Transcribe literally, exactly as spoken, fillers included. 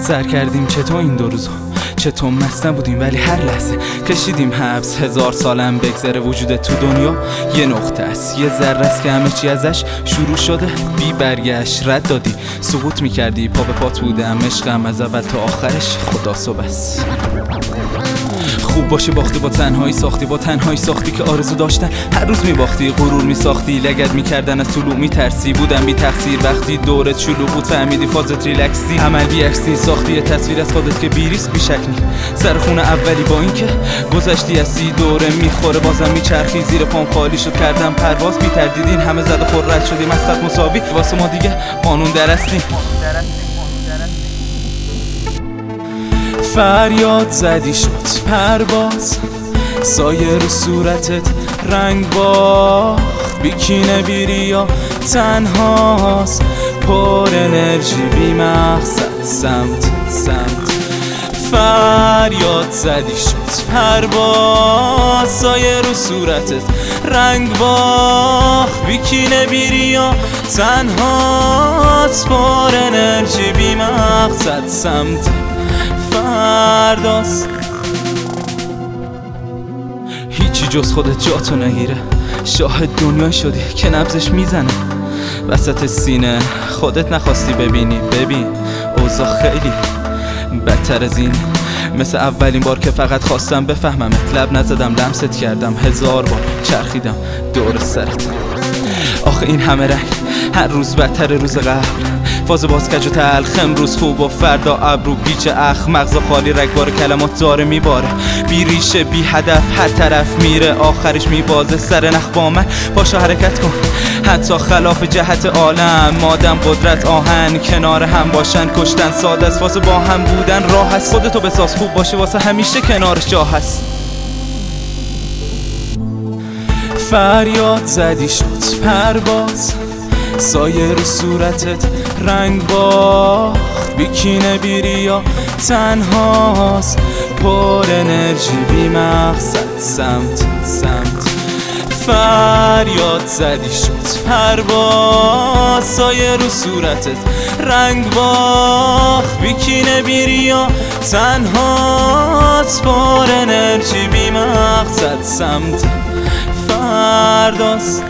سر کردیم چطور این دو روزا، چطور مست نبودیم ولی هر لحظه کشیدیم حبس. هزار سالم بگذره وجود تو دنیا یه نقطه است، یه ذره است که همه چی ازش شروع شده بی برگشت. رد دادی سقوط میکردی، پا به پات بودم عشقم از اول تا آخرش، خدا صبح است. خوب باشه باختی با تنهایی ساختی، با تنهایی ساختی که آرزو داشتن هر روز میباختی، غرور میساختی لگد میکردن از طلوع میترسی. بودم بی تقصیر وقتی دورت شلوغ بود، فهمیدی فازت ریلکسی، عمل بی عکسی ساختی یه تصویر از خودت که بی ریسک بی شک نی. سر خونه اولی با اینکه گذشتی از سی دوره میخوره بازم میچرخی، زیر پام خالی شد کردم پرواز بی تردیدین، همه زد و خور رد شدیم از خط مساوی، واسه ما دیگه قانون درستی. فریاد زدی شد پرواز، سایه رو صورتت رنگ باخت، بیکینه بیری یا تنهاست، پر انرژی بی مقصد سمت سمت. فریاد زدی شد پرواز، سایه رو صورتت رنگ باخت، بیکینه بیری یا تنهاست، پر انرژی بی مقصد سمت فرداست. هیچی جز خودت جاتو نگیره، شاهد دنیای شدی که نبضش میزنه وسط سینه، خودت نخواستی ببینی. ببین اوضاع خیلی بدتر از این، مثل اولین بار که فقط خواستم بفهممت، لب نزدم لمست کردم، هزار بار چرخیدم دور سرت. آخه این همه رنگ هر روز بدتر روز قبل، فاز باز کج و تلخ، امروز خوب و فردا ابرو پیچ اخ، مغز خالی رگبار کلمات داره میباره، بی ریشه بی هدف هر طرف میره آخرش میبازه. سر نخ با من پاشو حرکت کن، حتی خلاف جهت عالم، آدم قدرت آهن کنار هم باشن کشتن ساده است، واسه با هم بودن راه هست، خودتو بساز خوب باشه واسه همیشه کنارش جا هست. فریاد زدی شد پرواز، سایه رو صورتت رنگ باخت، بیکینه بیری یا تنهاست، پر انرژی بی مقصد سمت سمت. فریاد زدی شد پرواز، سایه رو صورتت رنگ باخت، بیکینه بیری یا تنهاست، پر انرژی بی مقصد سمت فرداست.